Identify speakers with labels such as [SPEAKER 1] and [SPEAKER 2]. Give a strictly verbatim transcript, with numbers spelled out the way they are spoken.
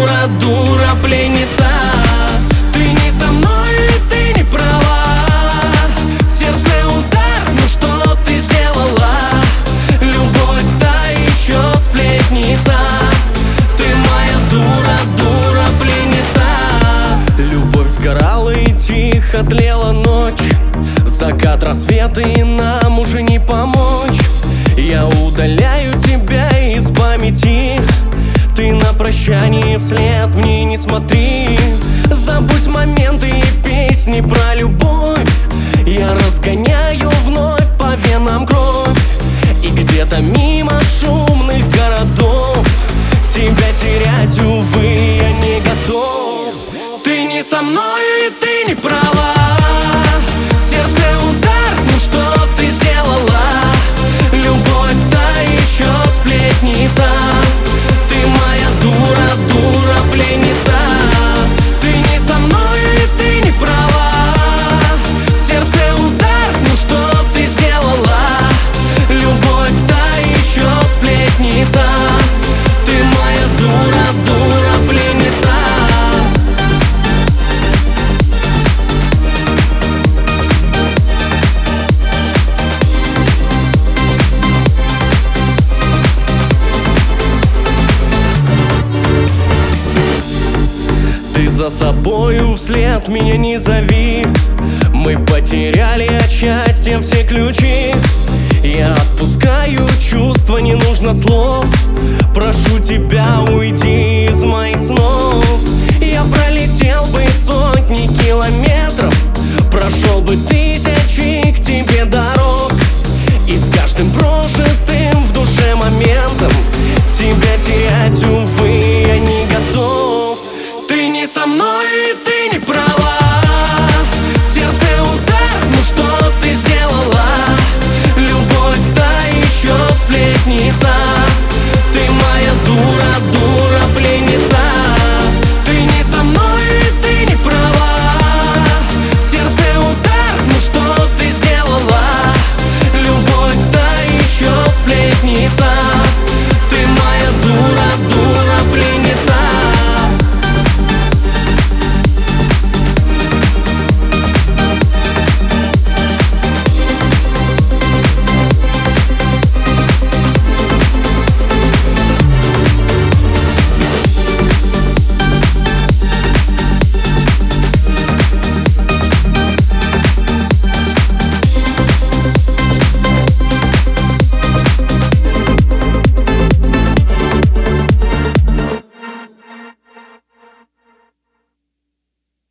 [SPEAKER 1] дура, дура, пленница. Ты не со мной, ты не права. Сердце удар, ну что ты сделала? Любовь та еще сплетница. Ты моя дура, дура, пленница. Любовь сгорала и тихо тлела ночь. Закат, рассвет, и нам уже не помочь. Я удаляю тебя из памяти. Ты на прощание вслед мне не смотри. Забудь моменты и песни про любовь. Я разгоняю вновь по венам кровь. И где-то мимо шумных городов тебя терять, увы, я не готов. Ты не со мной, и ты не права. Сердце удар, ну что ты сделала? Любовь та еще сплетница. Ты моя дура, дура, пленница. Ты не со мной, и ты не права. Сердце удар, ну что ты сделала? Любовь та еще сплетница. Ты моя дура, дура, пленница. За собою вслед меня не зови. Мы потеряли от счастья все ключи. Я отпускаю чувства, не нужно слов. Прошу тебя, уйди из моих снов. Я пролетел бы сотни километров, прошел бы ты